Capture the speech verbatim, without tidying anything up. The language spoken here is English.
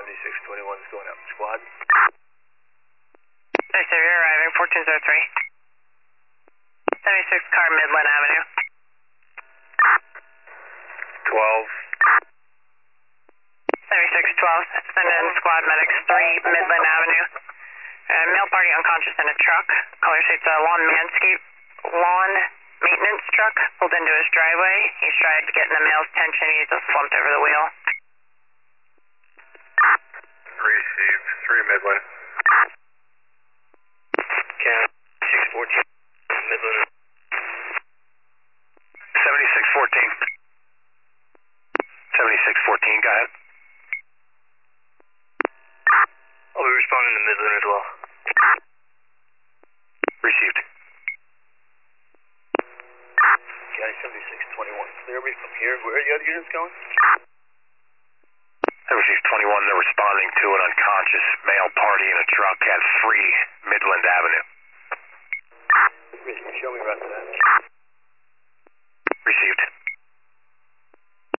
seventy-six twenty-one is going up. Squad. Hey, sir, you're arriving, fourteen oh three. seventy-six car, Midland Avenue. twelve. seventy-six twelve, send in squad medics, three Midland Avenue. Uh, male party unconscious in a truck. Caller states a lawn manscape, lawn maintenance truck pulled into his driveway. He's tried getting the male's attention. He just slumped over the wheel. Received. three Midland. Cam six fourteen. Midland. seventy-six fourteen. seventy-six fourteen, go ahead. I'll be responding to Midland as well. Received. Guy seventy-six twenty-one, clear me from here. Where are the other units going? seventy-six twenty-one, they're responding to an unconscious male party in a truck at three Midland Avenue. Show me the rest of that.